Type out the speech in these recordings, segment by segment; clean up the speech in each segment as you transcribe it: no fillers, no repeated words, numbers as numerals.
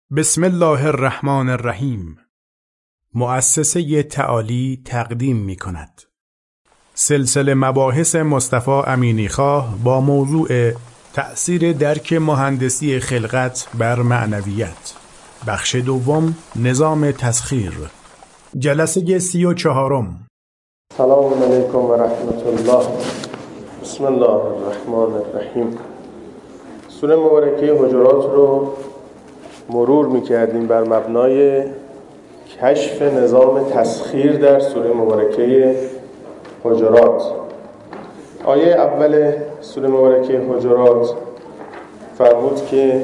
بسم الله الرحمن الرحیم. مؤسسه تعالی تقدیم می کند سلسله مباحث مصطفی امینیخواه با موضوع تأثیر درک مهندسی خلقت بر معنویت، بخش دوم، نظام تسخیر، جلسه 34. سلام علیکم و رحمت الله. بسم الله الرحمن الرحیم. سوره مبارکه حجرات رو مرور می‌کردیم بر مبنای کشف نظام تسخیر در سوره مبارکه حجرات. آیه اول سوره مبارکه حجرات فرمود که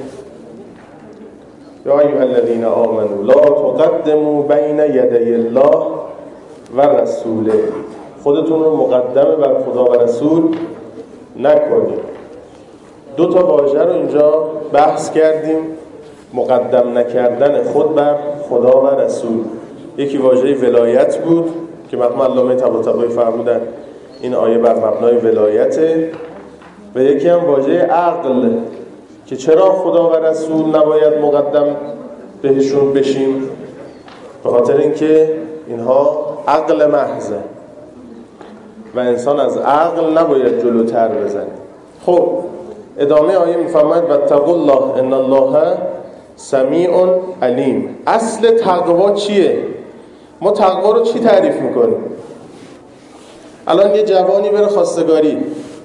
یا ایها الذین آمنوا لا تقدموا بین یدی الله و رسوله. خودتون رو مقدم بر خدا و رسول نکنید. دو تا واژه رو اینجا بحث کردیم، مقدم نکردن خود بر خدا و رسول. یکی واژه ولایت بود که مرحوم علامه طباطبایی فرمودن این آیه بر مبنای ولایته، و یکی هم واژه عقل که چرا خدا و رسول نباید مقدم بهشون بشیم، به خاطر اینکه اینها عقل محضه و انسان از عقل نباید جلوتر بزنه. خب ادامه آیه میفرماید واتقوا الله ان الله سمیع علیم. اصل تقوا چیه؟ ما تقوا رو چی تعریف میکنیم؟ الان یه جوانی بره خواستگاری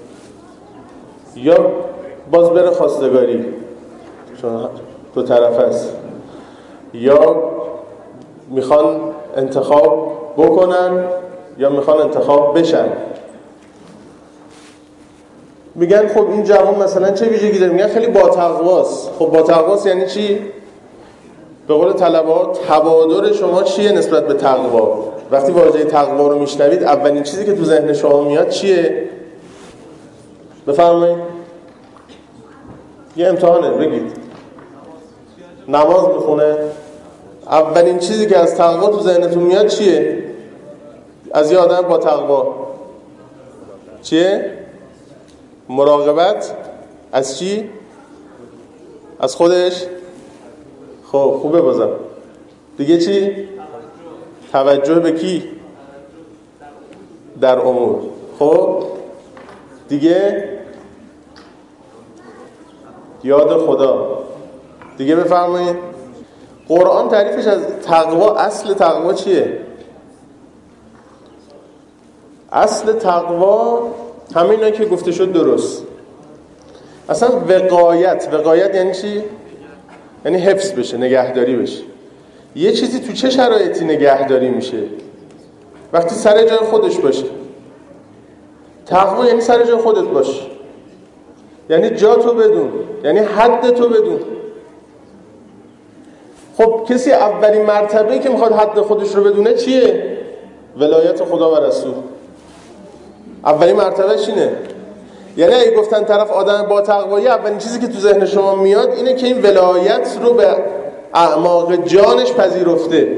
یا باز بره خواستگاری، چون دو طرف است، یا میخوان انتخاب بکنن یا میخوان انتخاب بشن. میگن خب این جوان مثلا چه ویژگی داره؟ میگن خیلی با تقواست. خب با تقواست یعنی چی؟ به قول طلبا تبادر شما چیه نسبت به تقوا؟ وقتی واژه تقوا رو میشنوید اولین چیزی که تو ذهن شما میاد چیه؟ بفرمایید. یه امتحانه، بگید. نماز میخونه. اولین چیزی که از تقوا تو ذهنتون میاد چیه؟ از یه آدم با تقوا چیه؟ مراقبت از چی؟ از خودش. خب خوبه. بازم دیگه چی؟ توجه به کی؟ در امور. خب دیگه یاد خدا. دیگه بفرمایید. قرآن تعریفش از تقوا، اصل تقوا چیه؟ اصل تقوا همینه که گفته شد درست. اصلا وقایت یعنی چی؟ یعنی حفظ بشه، نگهداری بشه. یه چیزی تو چه شرایطی نگهداری میشه؟ وقتی سر جای خودش باشه. تقوا یعنی سر جای خودت باشه، یعنی جا تو بدون، یعنی حد تو بدون. خب کسی اولین مرتبه‌ای که میخواد حد خودش رو بدونه چیه؟ ولایت خدا و رسول. اولین مرتبهش اینه. یعنی اگه گفتن طرف آدم با تقوایی، اولین چیزی که تو ذهن شما میاد اینه که این ولایت رو به اعماق جانش پذیرفته.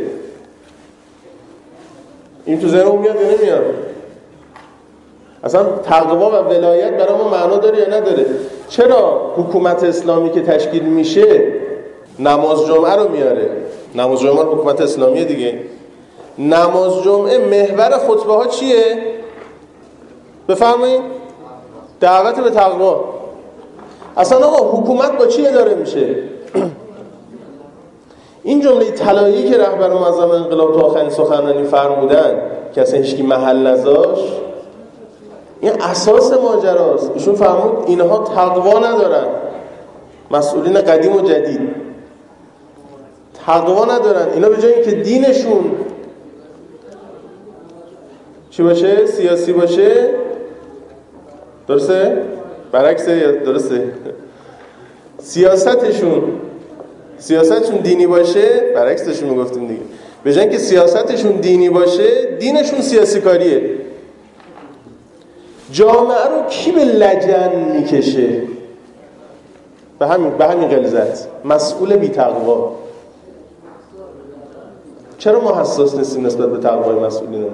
این تو ذهن میاد یا نمیاد؟ اصلا تقوا و ولایت برای ما معنا داره یا نداره؟ چرا حکومت اسلامی که تشکیل میشه نماز جمعه رو میاره؟ نماز جمعه حکومت اسلامیه دیگه. نماز جمعه محور خطبه ها چیه؟ بفرمایید. دعوت به تقوا. اصلا آقا حکومت با چی اداره میشه؟ این جمله طلایی که رهبر معظم انقلاب تو آخرین سخنرانی فرمودن که اصلا هیچکی محل نذاشت، این اساس ماجراست. ایشون فرمود اینها تقوا ندارن، مسئولین قدیم و جدید تقوا ندارن. اینا به جای اینکه دینشون چی باشه؟ سیاسی باشه. درسته؟ برعکسه. درسته؟ سیاستشون دینی باشه، برعکسش میگفتیم دیگه. به جای اینکه سیاستشون دینی باشه، دینشون سیاسی کاریه. جامعه رو کی به لجن میکشه؟ به همین غلظت مسئول بی تقوا. چرا ما حساس نیستیم نسبت به تقوای مسئولین؟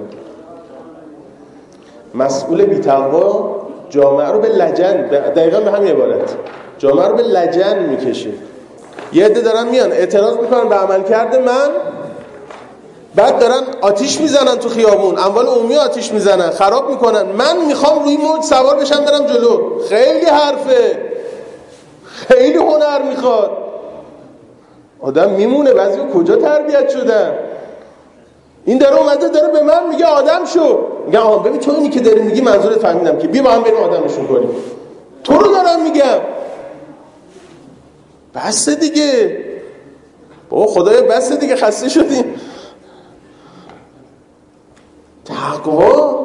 مسئول بی تقوا جامعه رو به لجن، دقیقا به همین عبارت، جامعه رو به لجن میکشه. یه عده دارن میان اعتراض میکنن به عملکرد من، بعد دارن آتیش میزنن تو خیابون، اموال عمومی آتیش میزنن، خراب میکنن. من میخوام روی موج سوار بشم برم جلو. خیلی حرفه، خیلی هنر میخواد. آدم میمونه. بعضی کجا تربیت شدن؟ این داره اومده داره به من میگه آدم شو. میگه آها ببین تو اینی که داری میگی منظورت فهمیدم که بیا با هم بریم آدمشون کنیم. تو رو دارم میگم. بس دیگه بابا، خدایا بس دیگه، خسته شدیم. تقوا،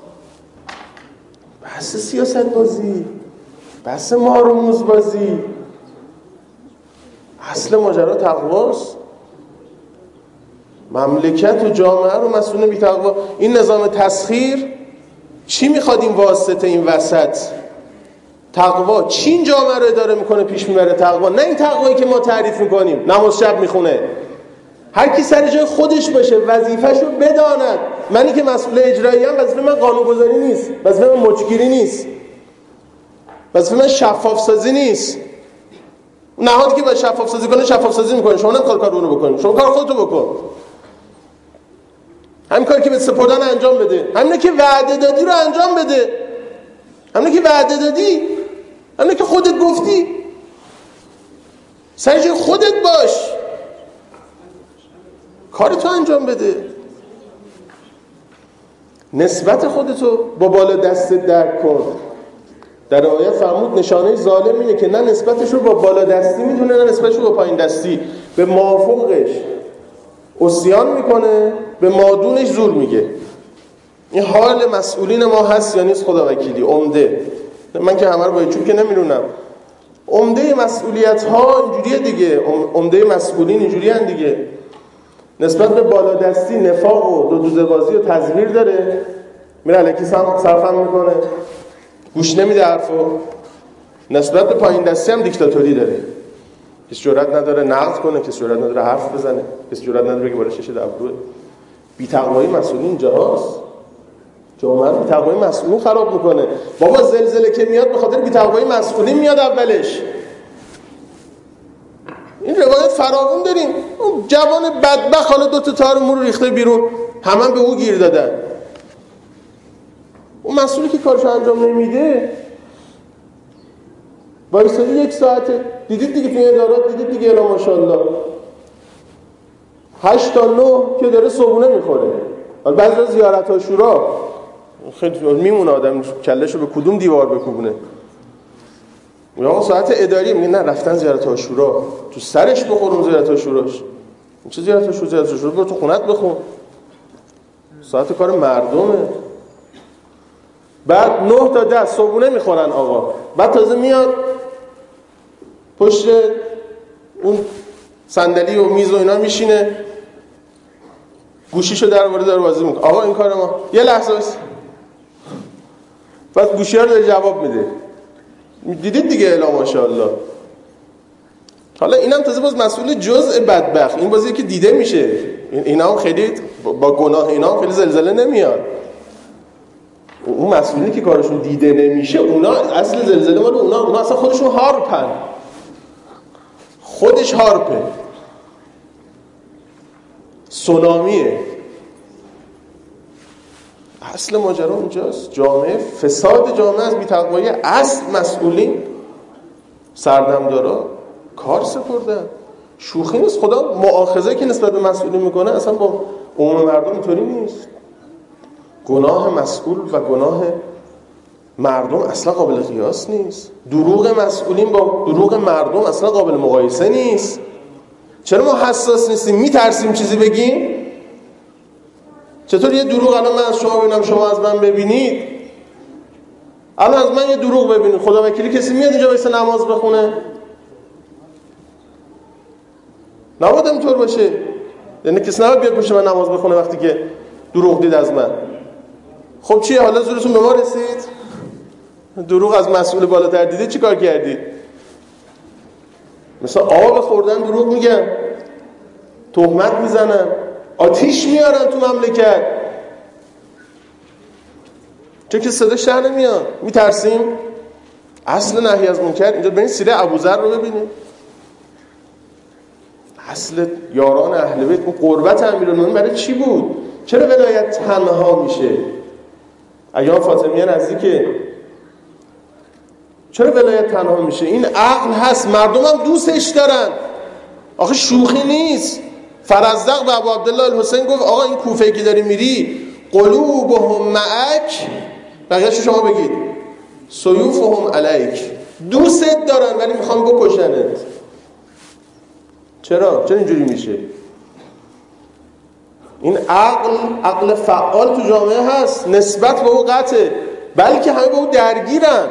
بس سیاست بازی، بس مارموز بازی. اصل ماجرا تقواست. مملکت و جامعه رو مسئول بی تقوا. این نظام تسخیر چی میخواد این واسطه این وسط؟ تقوا. چین جامعه رو اداره میکنه پیش میبره تقوا، نه این تقوایی که ما تعریف میکنیم. نماز شب میخونه، هر کی سر جای خودش باشه، وظیفه‌شو بداند. منی که مسئول اجرایی ام، وظیفه من قانون‌گذاری نیست، وظیفه من مچگیری نیست، وظیفه من شفاف سازی نیست. نهادی که باید شفاف سازی کنه شفاف سازی میکنه. شما نمیخواد کار اونو بکنی، شما کار خودتو بکن. همین کاری که به سپردن انجام بده، همین که وعده دادی رو انجام بده، همین که وعده دادی، همین که خودت گفتی، سر جای خودت باش، کارتو انجام بده. نسبت خودتو با بالا دستت درک کن. در آیت فرمود نشانه ظالم اینه که نه نسبتش رو با بالا دستی میدونه، نه نسبتش رو با پایین دستی. به مافوقش عصیان میکنه، به مادونش زور میگه. این حال مسئولین ما هست یا نیست؟ خدا وکیلی. عمده، من که همه رو با چوب که نمیرونم، عمده مسئولیت ها اینجوریه دیگه. عمده مسئولین اینجوری هن دیگه. نسبت به بالادستی نفاق و دودوزبازی و تزویر داره، میره الکی صرفم میکنه، گوش نمیده حرفو. نسبت به پایین دستی هم دیکتاتوری داره. کسی جرئت نداره نقد کنه، کسی جرئت نداره حرف بزنه، کسی جرئت نداره که بالا شش ابروه. بی‌تقوایی مسئولین اینجاست. جامعه رو بی‌تقوایی مسئولین خراب میکنه. بابا زلزله که میاد به خاطر بی‌تقوایی مسئولین میاد اولش. این روایت فراوون داریم. اون جوان بدبخت حالا 2 تا تار مو رو ریخته بیرون، همه به او گیر دادن. اون مسئولی که کارشو انجام نمیده وایسادی 1 ساعته. دیدید دیگه توی ادارات، دیدید دیگه الا ماشاءالله 8 تا 9 که داره صبحونه میخوره. حالا بعضی از زیارت عاشورا خیلی میمونه آدم کلهشو به کدوم دیوار بکوبونه. یا ساعت اداری میگه نه رفتن زیارت عاشورا، تو سرش بخورم زیارت عاشوراش. چه زیارت عاشورا؟ زیارت عاشورا برو تو خونت بخون، ساعت کار مردمه. بعد 9 تا 10 صبحونه میخورن آقا، بعد تازه میاد پشت اون صندلی و میز و اینا میشینه، گوشیشو درباره داره بازی میکنه. آقا این کار ما یه لحظه بس، بعد گوشی‌ها رو داره جواب میده. دیدید دیگه الا ماشاءالله. حالا اینم تازه باز مسئول جزء بدبخت، این بازی که دیده میشه. اینا هم خیلی با گناه اینا هم خیلی زلزله نمیاد. اون مسئولینی که کارشون دیده نمیشه، اونا اصل زلزله مال اونا اصلا خودشون هارپن. خودش هارپه، سونامیه. اصل ماجرا اونجاست. جامعه، فساد جامعه از بی‌تقوایی اصل مسئولین سردمدارا کار سپردن. شوخی نیست. خدا مؤاخذه که نسبت به مسئولین میکنه اصلا با عموم مردم اینطوری نیست. گناه مسئول و گناه مردم اصلا قابل قیاس نیست. دروغ مسئولین با دروغ مردم اصلا قابل مقایسه نیست. چرا ما حساس نیستیم؟ میترسیم چیزی بگیم؟ چطور یه دروغ الان من از شما ببینم شما از من ببینید؟ الان از من یه دروغ ببینید، خدا وکیلی کسی میاد اینجا واسه نماز بخونه؟ نباید اینطور باشه. یعنی کسی نباید بیاد پشت من نماز بخونه وقتی که دروغ دید از من. خب چیه حالا زورتون به ما رسید؟ دروغ از مسئول بالاتر دیده چی کار کردی؟ مثلا آب خوردن دروغ میگن، تهمت میزنن، آتیش میارن تو مملکت، چون که صداش در نمیاد. میترسیم. اصل نهی از منکر اینجا. ببین سیره ابوذر رو ببینید. اصل یاران اهل بیت، اون قربت امیرالمومنین برای چی بود؟ چرا ولایت تنها میشه؟ ایام فاطمیه نزدیکه، چرا ولایت تنها میشه؟ این عقل هست، مردم هم دوستش دارن. آخه شوخی نیست. فرزدق به ابو عبدالله الحسین گفت آقا این کوفه که داری میری قلوبهم معک، بقیه‌شو شما بگید، سیوفهم علیک، دوستت دارن ولی میخوان بکشنت. چرا اینجوری میشه؟ این عقل فعال تو جامعه هست، نسبت به او قطعه، بلکه همه به او درگیرن.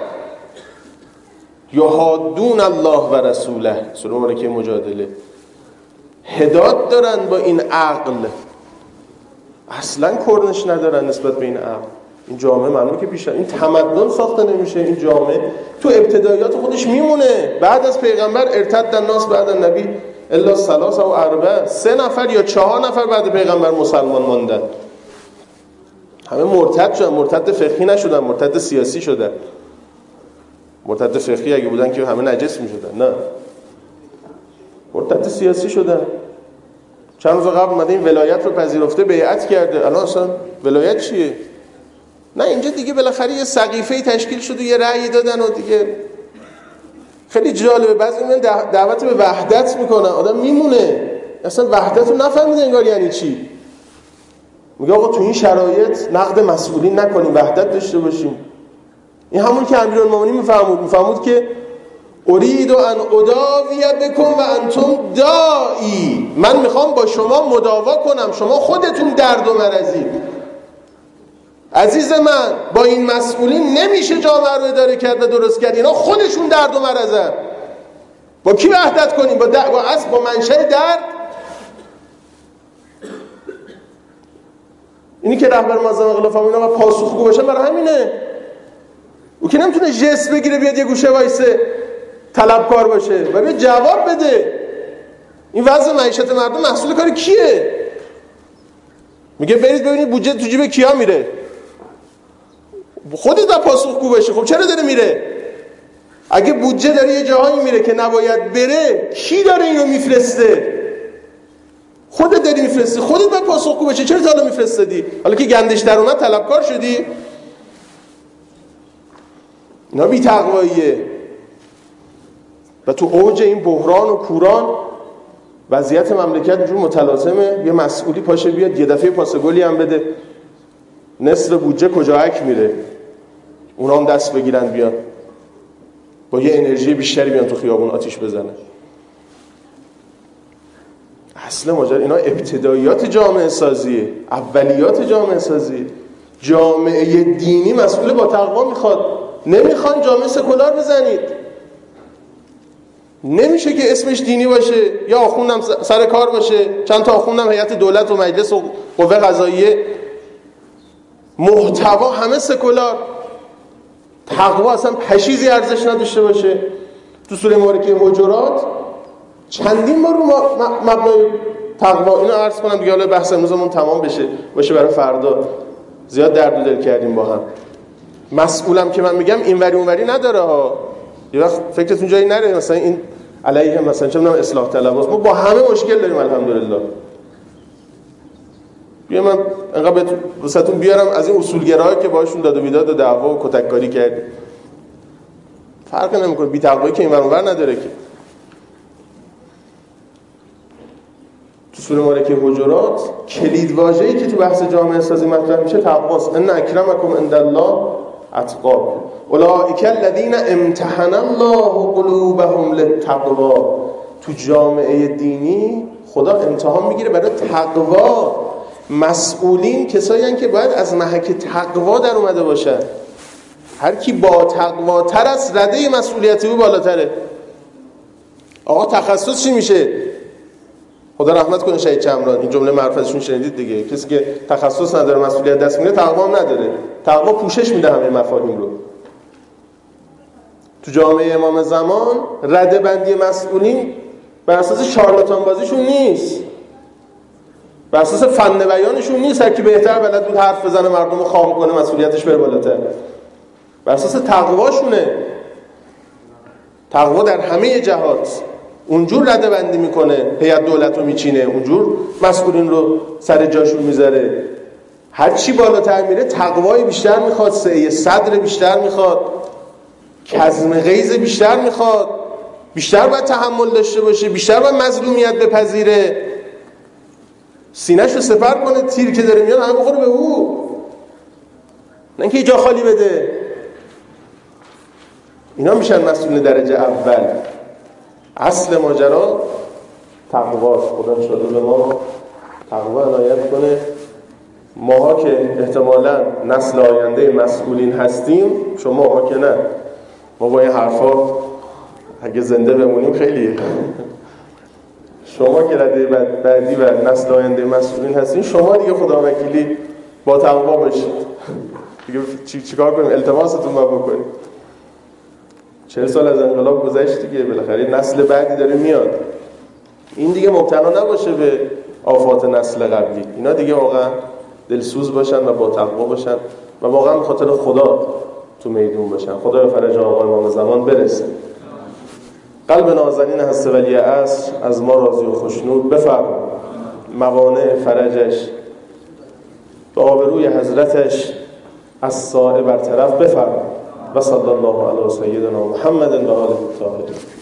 یحادون الله و رسوله، سوره مبارکه مجادله. هدات دارن با این عقل، اصلا کرنش ندارن نسبت به این عقل. این جامعه معلومه که بیشتر این تمدن ساخته نمیشه. این جامعه تو ابتدایات خودش میمونه. بعد از پیغمبر ارتد الناس بعد النبی الا ثلاثه و اربعه، 3 نفر یا 4 نفر بعد پیغمبر مسلمان ماندن. همه مرتد شدن، مرتد فقهی نشدن، مرتد سیاسی شدن. مرتد فقهی اگه بودن که همه نجس میشدن، نه، مرتد سیاسی شدن. چند روز قبل اومده این ولایت رو پذیرفته، بیعت کرده. الان اصلا ولایت چیه؟ نه، اینجا دیگه بالاخره یه سقیفه‌ای تشکیل شد و یه رأی دادن و دیگه خیلی جالبه. بعضی میگن دعوت به وحدت میکنن، آدم میمونه اصلا وحدت رو نفهمیده انگار یعنی چی. میگه آقا تو این شرایط نقد مسئولین نکنیم، وحدت داشته باشیم. این همون که امیرالمومنین میفهمود که ارید ان اداوی بکم و انتم دائی، من میخوام با شما مداوا کنم، شما خودتون درد و مرضید. عزیز من، با این مسئولین نمیشه جامعه رو اداره کرد و درست کرد. اینا خودشون درد و مرضن. با کی وحدت کنیم؟ با منشأ درد. اینی که رهبر معظم خلافه اینا و پاسخگو باشه برای همینه. او که نمیتونه جست بگیره بیاد یه گوشه وایسه طلبکار باشه و بیاد جواب بده. این وضع معیشت مردم محصول کار کیه؟ میگه برید ببینید بودجه تو جیب کیا میره. خودت با پاسخگو باشی. خب چرا داره میره؟ اگه بودجه داره یه جاهایی میره که نباید بره، کی داره اینو میفرسته؟ خودت داری میفرستی، خودت باید پاسخگو باشی. چرا تا حالا میفرستادی؟ حالا که گندش در اومد طلبکار شدی؟ اینا بی تقواییه. و تو اوج این بحران و کوران وضعیت مملکت اینجور متلاطمه، یه مسئولی پاشه بیاد یه دفعه پاسگلی هم بده، نصف بودجه کجاک میره، اونا هم دست بگیرن بیان با یه انرژی بیشتری بیان تو خیابون آتیش بزنن. اصل ماجرا اینا ابتداییات جامعه سازیه، اولیات جامعه سازیه. جامعه دینی مسئول با تقوا میخواد. نمیخوان جامعه سکولار بزنید. نمیشه که اسمش دینی باشه یا آخوندم سر کار باشه، چند تا آخوندم هیئت دولت و مجلس و قوه قضاییه، محتوا همه سکولار. تقوا اصلا پشیزی ارزش نداشته باشه. تو سوره مبارکه حجرات چندین بار رو مبنای تقوا، اینو عرض کنم دیگه، حالا بحث امروزمون تمام باشه برای فردا. زیاد درد و دل کردیم با هم. مسئولم که من میگم اینوری اونوری نداره ها. یه وقت فکرتون جایی نره مثلا این علیه مثلا چه میدونم اصلاح طلباست. ما با همه مشکل داریم الحمدلله. بیا من انقدر واسهتون بیارم از این اصولگرایی که باهاشون داد و بیداد و دعوا و کتککاری کردیم. فرق نمیکنه، بی تقوایی که اینور اونور نداره که. تو سوره مبارکه حجرات کلید واژه‌ای که تو بحث جامعه سازی مطرح میشه تقواست. ان اکرمکم عند الله اتقاکم اولئک الذین امتحن الله قلوبهم للتقوا. تو جامعه دینی خدا امتحان میگیره برای تقوا. مسئولین کسایی هستند که باید از محک تقوا در اومده باشن. هر کی با تقوا تر است رده مسئولیت او بالاتره. آقا تخصص چی میشه؟ خدا رحمت کنه شهید چمران، این جمله معرفتشون شنیدید دیگه. کسی که تخصص نداره مسئولیت دست میگیره تقوا هم نداره. تقوا پوشش میده همه مفاهیم رو. تو جامعه امام زمان رده بندی مسئولین بر اساس شارلاتان بازیشون نیست، بر اساس فن بیانشون نیست. هر کی بهتر بلد بود حرف بزنه مردم رو خام کنه مسئولیتش بره بالاتر. بر اساس تقواشونه. تقوا در همه جهات. اونجور رده بندی میکنه، هیئت دولت رو میچینه، اونجور مسئولین رو سر جاشون میذاره. هر چی بالاتر میره تقوای بیشتر میخواد، سعی صدر بیشتر میخواد، کظم غیظ بیشتر میخواد، بیشتر باید تحمل داشته باشه، بیشتر باید مظلومیت بپذیره، سینه‌ش رو سپر کنه، تیر که داره میاد همه بخوره به او، نه اینکه جا خالی بده. اینا میشن مسئول درجه اول. اصل ماجرا تقواست. خدا انشاءالله به ما تقوا عنایت کنه. ماها که احتمالاً نسل آینده مسئولین هستیم، شما که نه، ما با این حرفا اگه زنده بمونیم خیلیه. شما که رده بعدی و نسل آینده مسئولین هستین، شما دیگه خدا وکیلی با تقوا باشید. دیگه چیکار کنیم؟ التماستون ما بکنیم. 40 سال از انقلاب گذشت دیگه، بالاخره نسل بعدی داره میاد. این دیگه مبتلا نباشه به آفات نسل قبلی. اینا دیگه واقعا دلسوز باشن و با تقوا باشن و واقعا به خاطر خدا تو میدون باشن. خدا به فرج آقا امام زمان برسه. قلب نازنین هست ولی عصر از ما راضی و خوشنود بفرما. موانع فرجش به آبروی حضرتش از سایه برطرف بفرما. و صلی الله علی سیدنا محمد و آله الطاهرین.